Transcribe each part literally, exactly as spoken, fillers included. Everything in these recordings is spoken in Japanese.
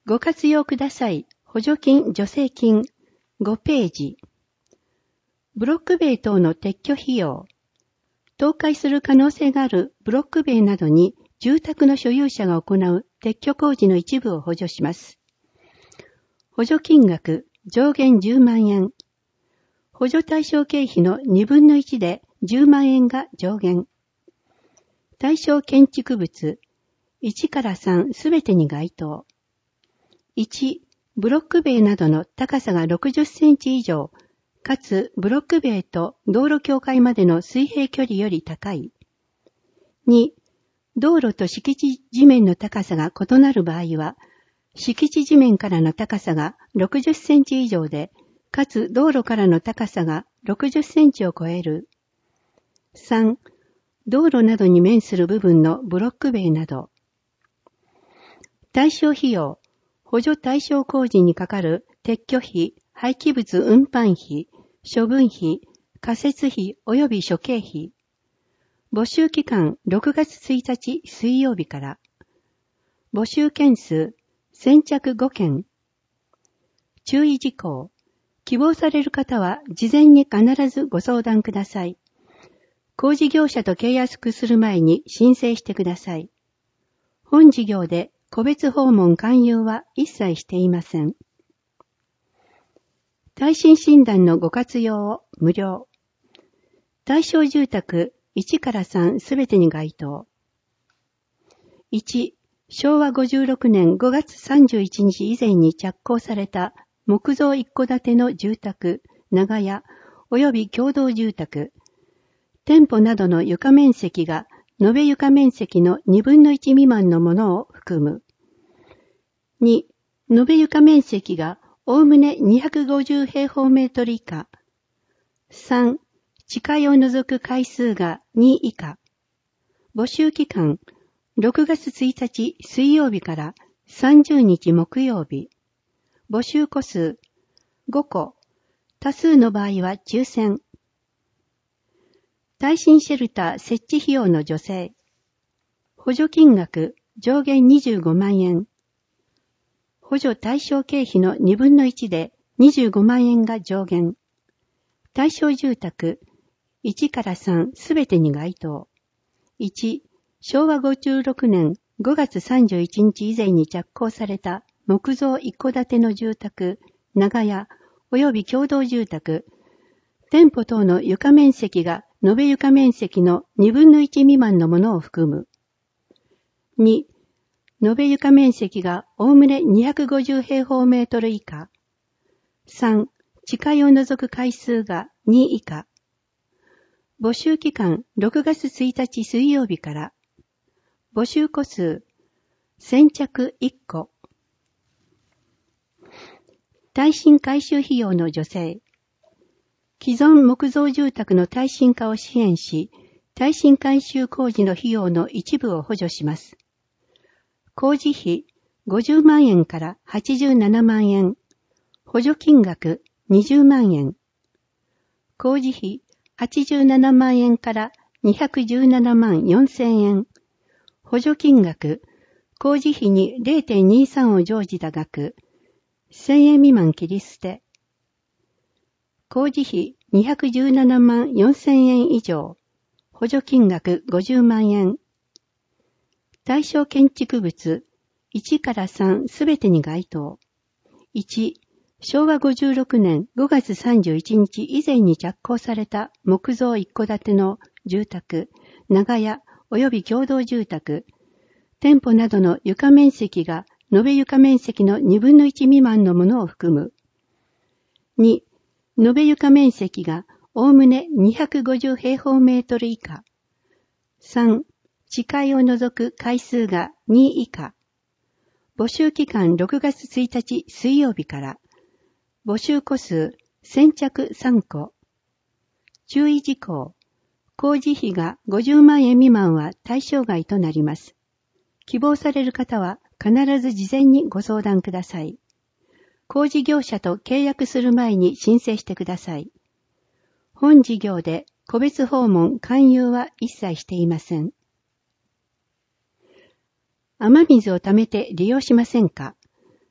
ご活用ください。補助金、助成金。ごページ。ブロック塀等の撤去費用。倒壊する可能性があるブロック塀などに住宅の所有者が行う撤去工事の一部を補助します。補助金額上限じゅうまんえん。補助対象経費のにぶんのいちでじゅうまんえんが上限。対象建築物いちからさんすべてに該当。いち、ブロック塀などの高さがろくじゅっセンチ以上、かつブロック塀と道路境界までの水平距離より高い。に、道路と敷地地面の高さが異なる場合は、敷地地面からの高さがろくじゅっセンチ以上で、かつ道路からの高さがろくじゅっセンチを超える。さん、道路などに面する部分のブロック塀など。対象費用、補助対象工事にかかる撤去費、廃棄物運搬費、処分費、仮設費及び諸経費。募集期間ろくがつついたち水曜日から。募集件数先着ごけん。注意事項。希望される方は事前に必ずご相談ください。工事業者と契約する前に申請してください。本事業で個別訪問勧誘は一切していません。耐震診断のご活用を無料。対象住宅いちからさんすべてに該当。いち、しょうわごじゅうろくねんごがつさんじゅういちにち以前に着工された木造一戸建ての住宅、長屋及び共同住宅、店舗などの床面積が延べ床面積のにぶんのいち未満のものを含む。に、延べ床面積がおおむねにひゃくごじゅうへいほうメートル以下。さん、地階を除く階数がに以下。募集期間、ろくがつついたち水曜日からさんじゅうにち木曜日。募集個数、ごこ。多数の場合は抽選。耐震シェルター設置費用の助成。補助金額上限にじゅうごまんえん。補助対象経費のにぶんのいちでにじゅうごまんえんが上限。対象住宅いちからさんすべてに該当。いち、しょうわごじゅうろくねんごがつさんじゅういちにち以前に着工された木造一戸建ての住宅、長屋及び共同住宅、店舗等の床面積が延べ床面積のにぶんのいち未満のものを含む。に、延べ床面積がおおむねにひゃくごじゅうへいほうメートル以下。さん、地階を除く階数がに以下。募集期間ろくがつついたち水曜日から。募集個数、先着いっこ。耐震改修費用の助成。既存木造住宅の耐震化を支援し、耐震改修工事の費用の一部を補助します。工事費ごじゅうまんえんからはちじゅうななまんえん。補助金額にじゅうまんえん。工事費はちじゅうななまんえんからにひゃくじゅうななまんよんせんえん。補助金額、工事費に れいてんにさん を乗じた額、せんえん未満切り捨て。工事費にひゃくじゅうななまんよんせんえん以上。補助金額ごじゅうまんえん。対象建築物いちからさんすべてに該当。いち、しょうわごじゅうろくねんごがつさんじゅういちにち以前に着工された木造一戸建ての住宅、長屋及び共同住宅、店舗などの床面積が延べ床面積のにぶんのいち未満のものを含む。に、延べ床面積がおおむねにひゃくごじゅうへいほうメートル以下。さん、地階を除く階数がに以下。募集期間ろくがつついたち水曜日から。募集個数先着さんこ。注意事項。工事費がごじゅうまんえん未満は対象外となります。希望される方は必ず事前にご相談ください。工事業者と契約する前に申請してください。本事業で個別訪問勧誘は一切していません。雨水を溜めて利用しませんか？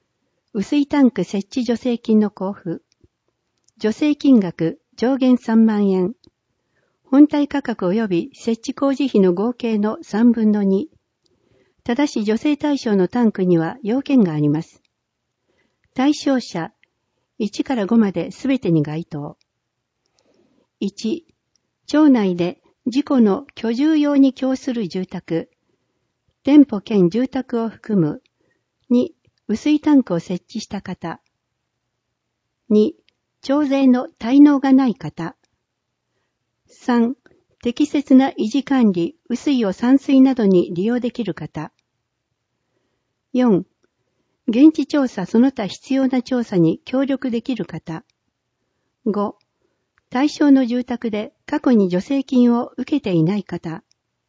雨水タンク設置助成金の交付。助成金額上限さんまんえん。本体価格及び設置工事費の合計のさんぶんのに。ただし助成対象のタンクには要件があります。対象者いちからごまですべてに該当。いち、町内で自己の居住用に供する住宅、店舗兼住宅を含む。に、雨水タンクを設置した方。に、町税の滞納がない方。さん、適切な維持管理、雨水を散水などに利用できる方。よん、現地調査その他必要な調査に協力できる方。ご、対象の住宅で過去に助成金を受けていない方。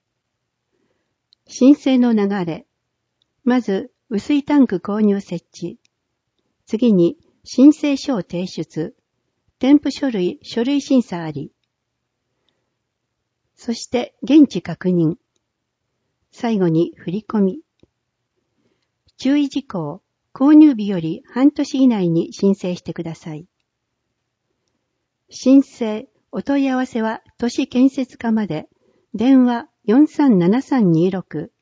申請の流れ。まず、雨水タンク購入設置。次に、申請書を提出。添付書類、書類審査あり。そして、現地確認。最後に、振り込み。注意事項。購入日より半年以内に申請してください。申請、お問い合わせは都市建設課まで。電話よんさんななさんにろく。